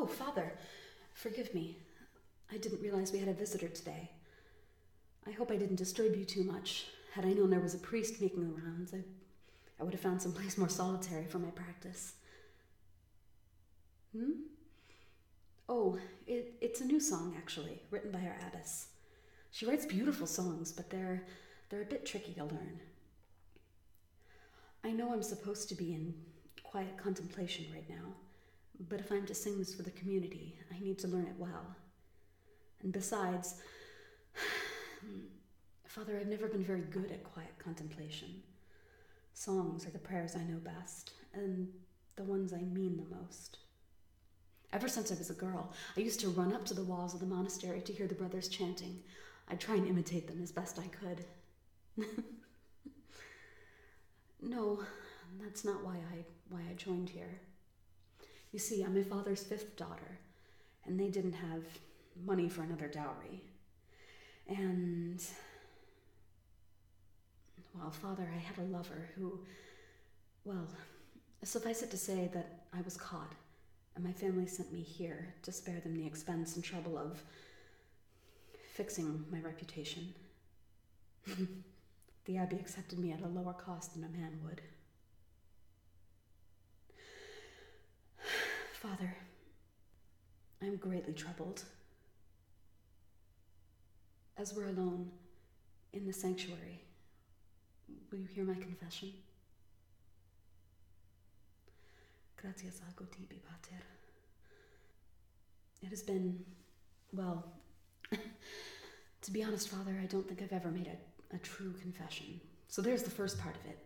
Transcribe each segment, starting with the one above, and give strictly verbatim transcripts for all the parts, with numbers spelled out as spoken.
Oh, Father, forgive me. I didn't realize we had a visitor today. I hope I didn't disturb you too much. Had I known there was a priest making the rounds, I, I would have found some place more solitary for my practice. Hmm? Oh, it, it's a new song, actually, written by our abbess. She writes beautiful songs, but they're, they're a bit tricky to learn. I know I'm supposed to be in quiet contemplation right now, but if I'm to sing this for the community, I need to learn it well. And besides, Father, I've never been very good at quiet contemplation. Songs are the prayers I know best, and the ones I mean the most. Ever since I was a girl, I used to run up to the walls of the monastery to hear the brothers chanting. I'd try and imitate them as best I could. No, that's not why I why I joined here. You see, I'm my father's fifth daughter, and they didn't have money for another dowry. And, well, Father, I had a lover who, well, suffice it to say that I was caught, and my family sent me here to spare them the expense and trouble of fixing my reputation. The abbey accepted me at a lower cost than a man would. Father, I am greatly troubled. As we're alone in the sanctuary, will you hear my confession? Gratias ago tibi, pater. It has been, well, to be honest, Father, I don't think I've ever made a, a true confession. So there's the first part of it.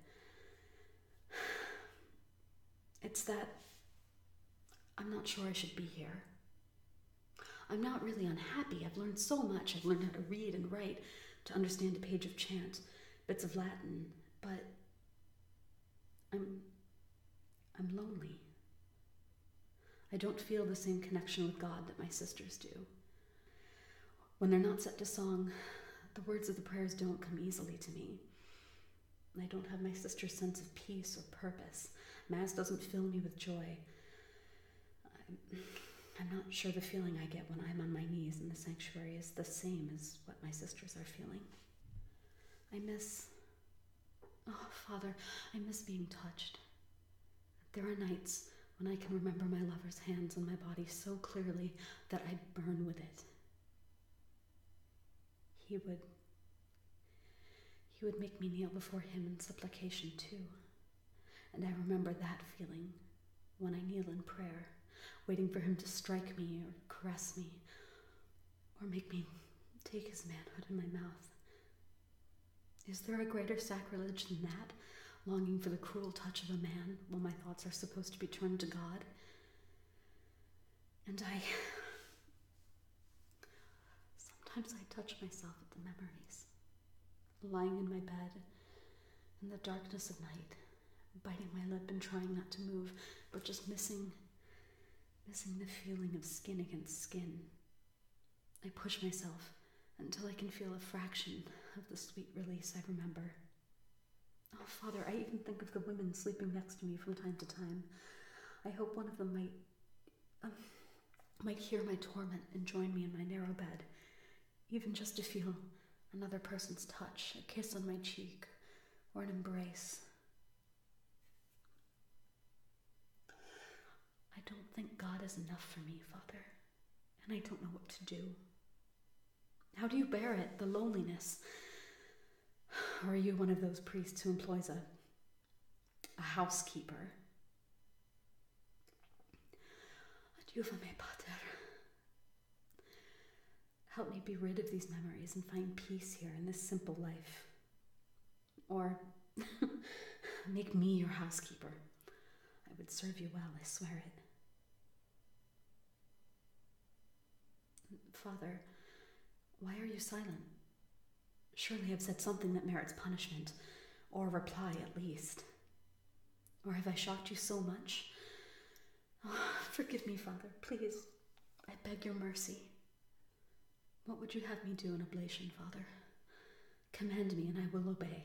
It's that I'm not sure I should be here. I'm not really unhappy. I've learned so much. I've learned how to read and write, to understand a page of chant, bits of Latin, but I'm, I'm lonely. I don't feel the same connection with God that my sisters do. When they're not set to song, the words of the prayers don't come easily to me. I don't have my sister's sense of peace or purpose. Mass doesn't fill me with joy. I'm, I'm not sure the feeling I get when I'm on my knees in the sanctuary is the same as what my sisters are feeling. I miss, oh, Father, I miss being touched. There are nights when I can remember my lover's hands on my body so clearly that I burn with it. He would, he would make me kneel before him in supplication too. And I remember that feeling when I kneel in prayer, waiting for him to strike me or caress me, or make me take his manhood in my mouth. Is there a greater sacrilege than that, longing for the cruel touch of a man while my thoughts are supposed to be turned to God? And I... Sometimes I touch myself at the memories, lying in my bed in the darkness of night, biting my lip and trying not to move, but just missing, missing the feeling of skin against skin. I push myself until I can feel a fraction of the sweet release I remember. Oh, Father, I even think of the women sleeping next to me from time to time. I hope one of them might, um, might hear my torment and join me in my narrow bed, even just to feel another person's touch, a kiss on my cheek, or an embrace. I don't think God is enough for me, Father, and I don't know what to do. How do you bear it, the loneliness? Or are you one of those priests who employs a, a housekeeper? Adieu me, Pater. Help me be rid of these memories and find peace here in this simple life. Or make me your housekeeper. I would serve you well, I swear it. Father, why are you silent? Surely I've said something that merits punishment, or a reply at least. Or have I shocked you so much? Oh, forgive me, Father, please. I beg your mercy. What would you have me do in oblation, Father? Command me and I will obey.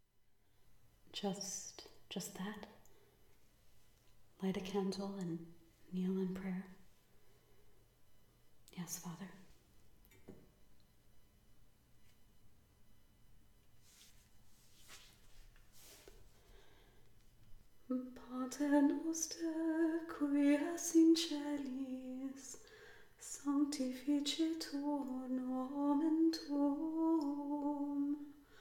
Just, just that? Light a candle and kneel in prayer? Yes, Father. Pater noster, qui es in celis, sanctificetur nomen tuum,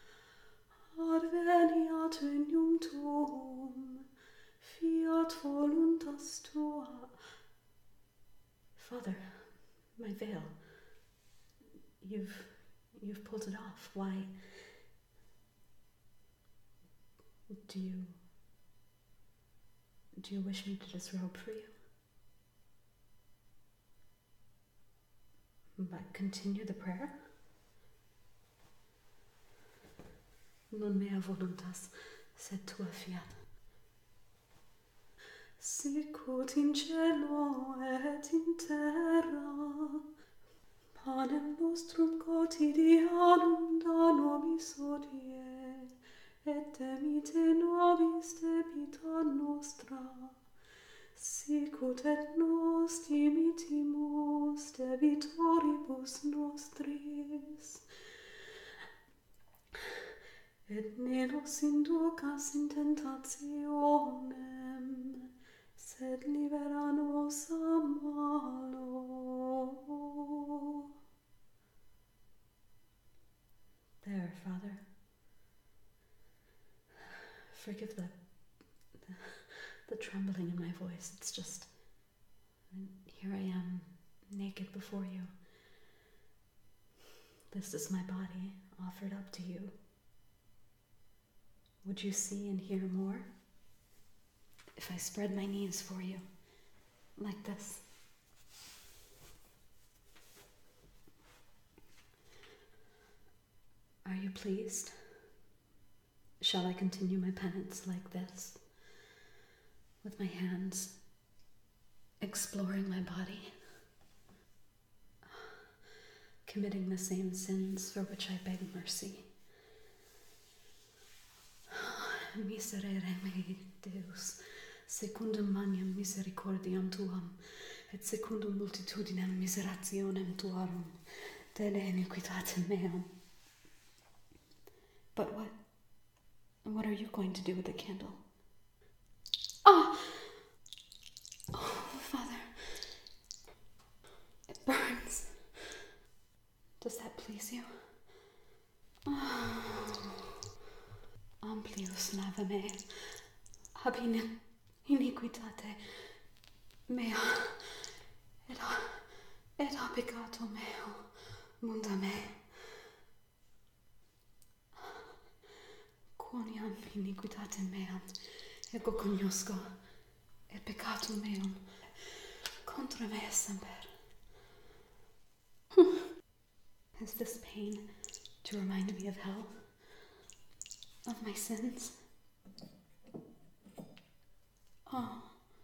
adveniat regnum tuum, fiat voluntas tua. Father, my veil. You've you've pulled it off. Why do you do you wish me to disrobe for you? But continue the prayer. Non mea voluntas, sed tua fiat. Sicut in cielo et in terra, panem nostrum quotidianum da nobis hodie, et dimitte nobis debita nostra, sicut et nos dimittimus debitoribus nostris, et ne nos inducas in tentationem, sed libera nos a malo. There, Father. Forgive the, the, the trembling in my voice. It's just, here I am, naked before you. This is my body offered up to you. Would you see and hear more if I spread my knees for you, like this? Are you pleased? Shall I continue my penance like this, with my hands exploring my body, committing the same sins for which I beg mercy? Miserere mei, Deus, secundum magnam misericordiam tuam, et secundum multitudinem miserationem tuarum, tele iniquitatem meam. But what, what are you going to do with the candle? Ah! Oh, Father, it burns. Does that please you? Oh. Amplius lava me, ab iniquitate mea, et, et a peccato meo, munda me. Quoniam iniquitatem meam, ego cognosco, et peccatum meum, contra me semper. Is this pain to remind me of hell? Of my sins? Oh.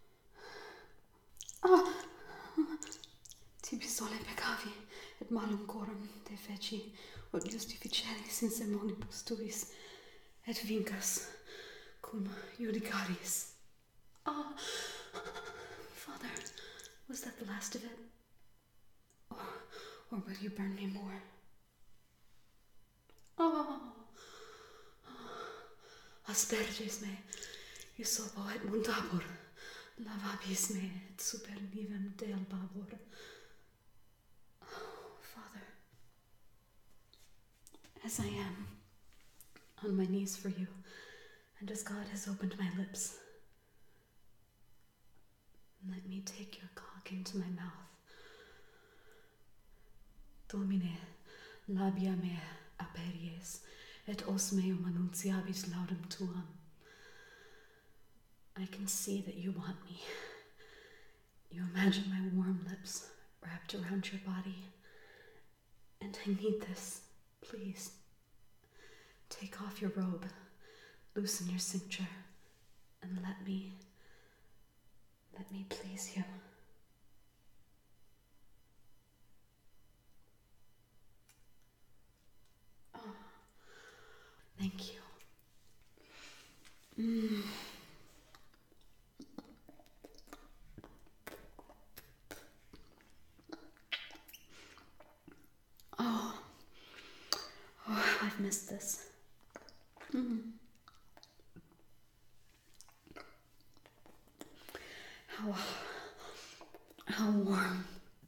Ah! Tibi sole peccavi, et malum coram te feci, ut justificeris in sermonibus tuis, et vincas cum judicaris. Ah! Father, was that the last of it? Or, or will you burn me more? Oh! Asperges me, isopo et mundabur, lavabis me et super nivem delbabur. Oh, Father, as I am on my knees for you, and as God has opened my lips, let me take your cock into my mouth. Domine, labia mea aperies, et os meum annunciabis laudem tuam. I can see that you want me. You imagine my warm lips wrapped around your body. And I need this. Please, take off your robe, loosen your cincture, and let me, let me please you. Oh, thank you. Mm. How I've missed this. Mm. How, how warm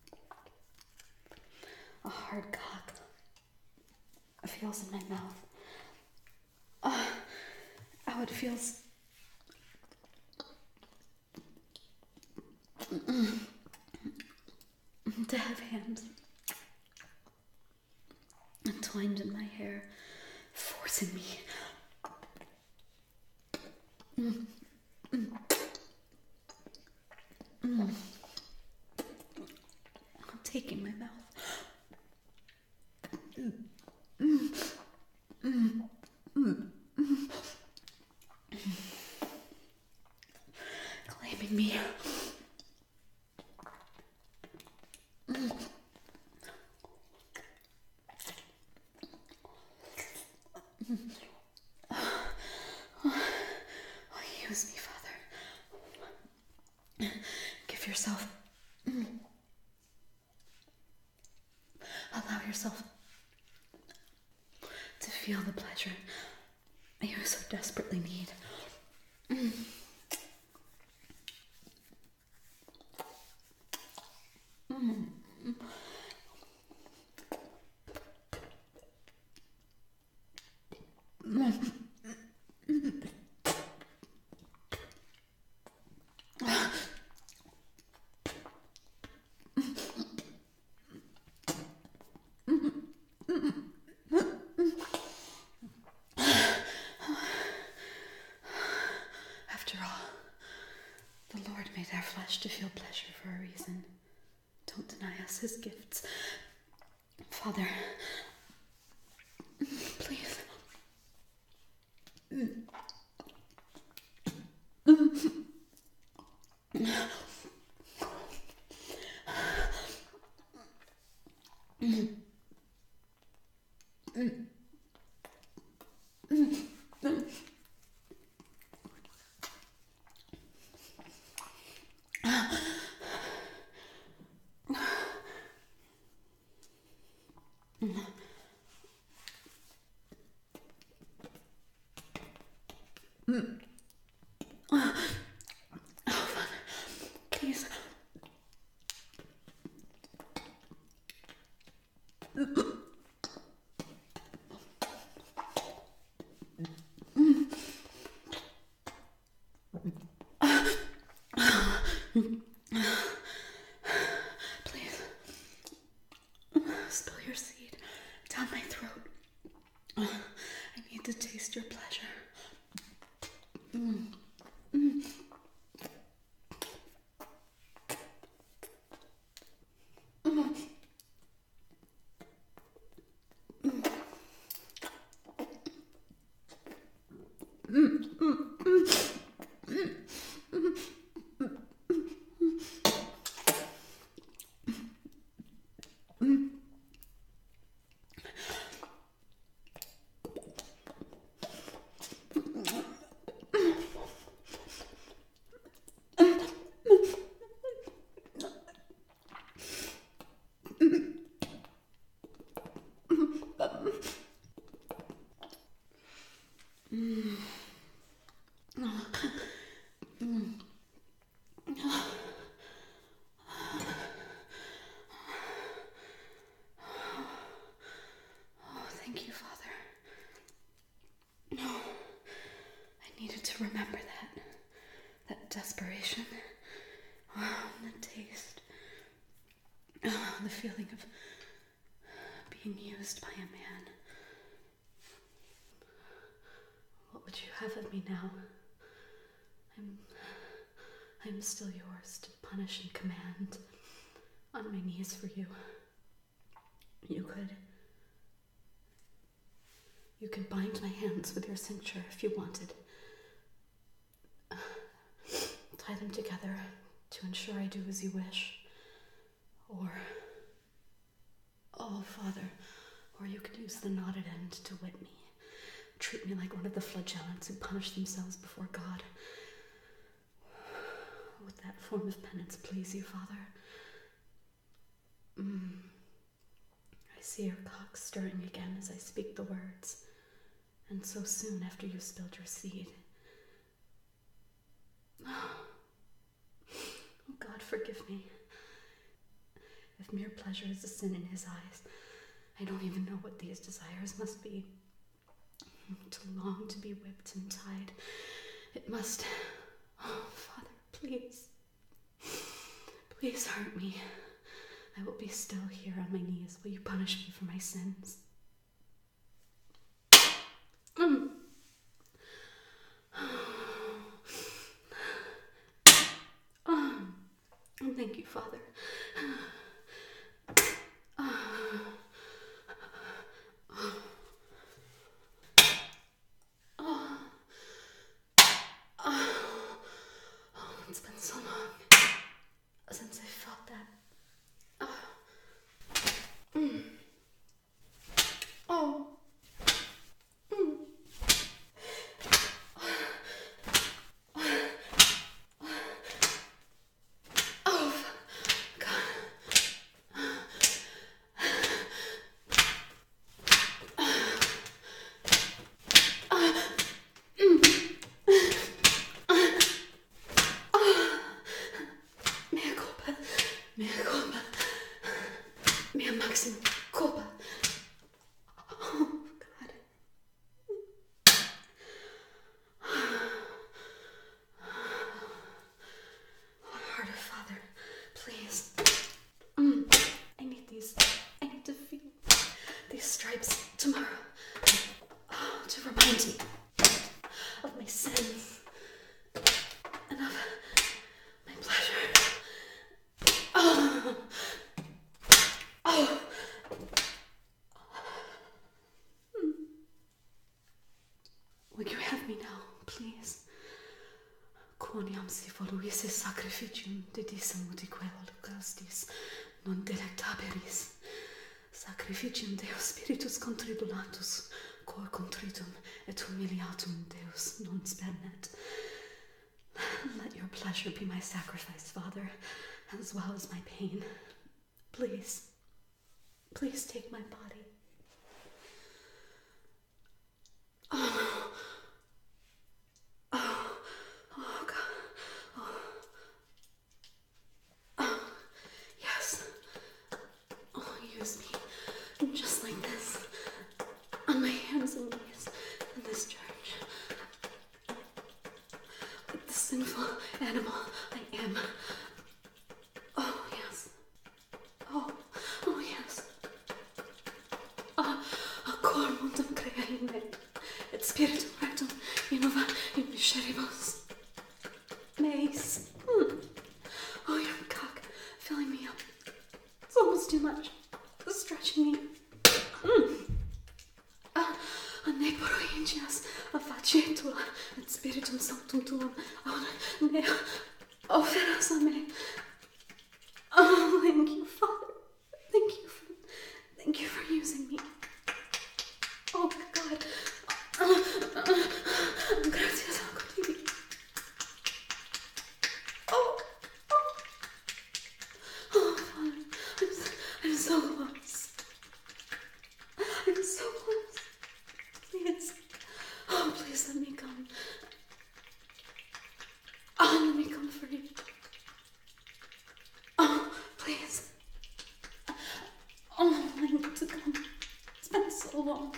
a hard cock feels in my mouth. Oh, how it feels to have hands entwined in my hair, forcing me. Mm. Mm. Mm. Taking my mouth. Mm. Mm. Mm. Mm. Mm. Claiming me. Mm. Oh, use me, Father. Give yourself. Mm. Allow yourself to feel the pleasure you so desperately need. Mm. Mm. Mm. After all, the Lord made our flesh to feel pleasure for a reason. Don't deny us his gifts. Father, please. Mm. Mm. Mm. Mm. Mm. Mm. Oh, Father, please. Please. Spill your seed down my throat. I need to taste your pleasure. Mm. Mm. Mm. Oh, thank you, Father. No, I needed to remember that. That desperation. Oh, the taste. Oh, the feeling of being used by a man. What would you have of me now? I'm, I'm still yours to punish and command. On my knees for you. You could. You could bind my hands with your cincture if you wanted. Tie them together to ensure I do as you wish. Or, oh, Father, or you could use the knotted end to whip me. Treat me like one of the flagellants who punish themselves before God. Would that form of penance please you, Father? Mm. I see your cock stirring again as I speak the words. and so soon after you spilled your seed. Oh, God, forgive me. If mere pleasure is a sin in his eyes, I don't even know what these desires must be. To long to be whipped and tied, it must... Oh, Father, please. Please hurt me. I will be still here on my knees. Will you punish me for my sins? Mm. Oh, thank you, Father. It's been so long since I felt that. Oh. Mm. Oh. Mm. Oh, God. Mea culpa. Mea culpa. Mea maxima culpa. Oh, God. Harder, Father. Please. Mm. I need these. I need to feel these stripes tomorrow. Oh, to remind me of my sins and of my pleasure. Oh. Oh. Mm. Will you have me now, please? Quoniam si voluisse sacrificium dedissimo di quae holocaustis non delectaberis. Sacrificium Deo Spiritus contridulatus, cor contritum et humiliatum Deus non spernet. Let your pleasure be my sacrifice, Father, as well as my pain. Please, please take my body. Oh, oh, oh, God. Oh, oh, yes. Oh, use me just like this, on my hands and knees in this church. Like the sinful animal I am. Oh, yes. Oh, oh, yes. Oh, a cor mundum crea in me, et spiritum rectum innova in visceribus meis. Mm. Oh, your cock filling me up. It's almost too much. It's stretching me. Mm. Ah, a ne proingias a faciatua et spiritum sanctum tuum aut ne oferas a me. Oh, thank you, Father. Thank you for, thank you for using me. Oh, God. Gracias a Coti. Oh, oh, oh, Father. I'm so, I'm so close. I'm so close. Please. Oh, please let me come. Oh, let me come for you. Oh, please. Oh, I need to come. It's been so long.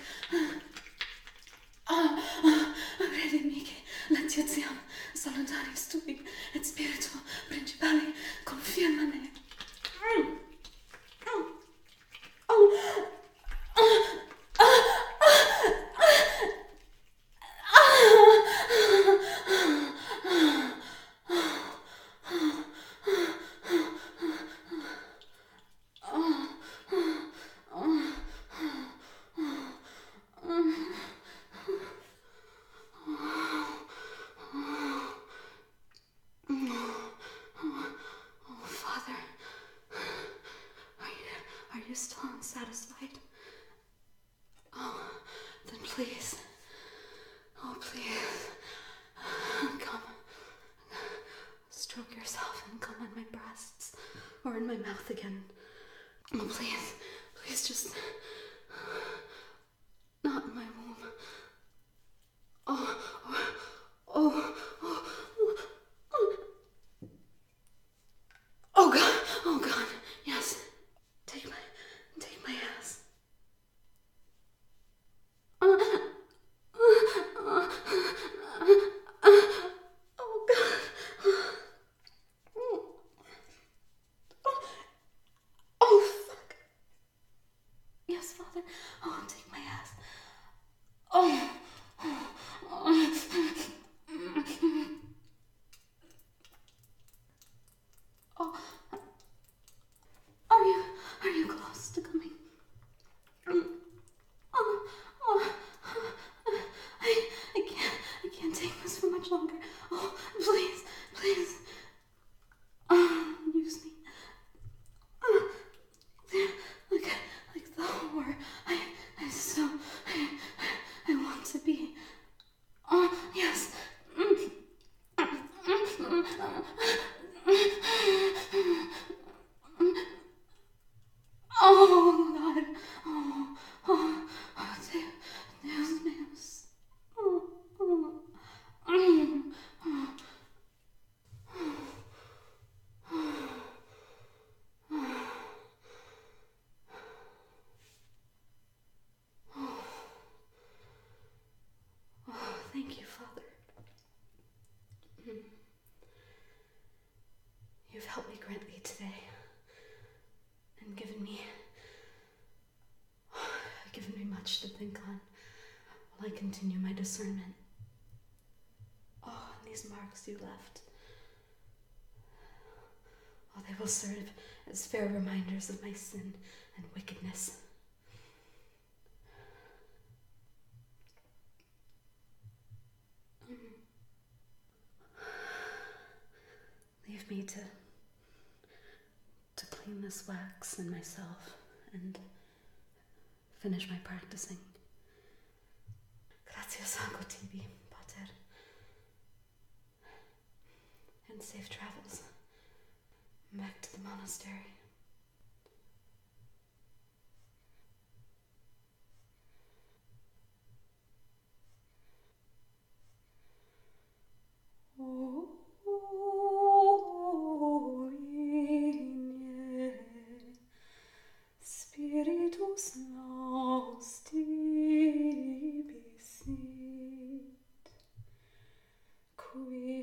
Oh, credimi che l'antiaziam salutaris tui et spiritu principale confirma me. Mm. Oh. Oh. Father, are you, are you still unsatisfied? Oh, then please, oh please, come, stroke yourself and come on my breasts, or in my mouth again. Oh please, please just, not in my womb, I continue my discernment. Oh, and these marks you left. Oh, they will serve as fair reminders of my sin and wickedness. Leave me to to clean this wax in myself and finish my practicing. Gratias anco tibi, Pater. And safe travels back to the monastery. Spiritus nos tibi sit, qui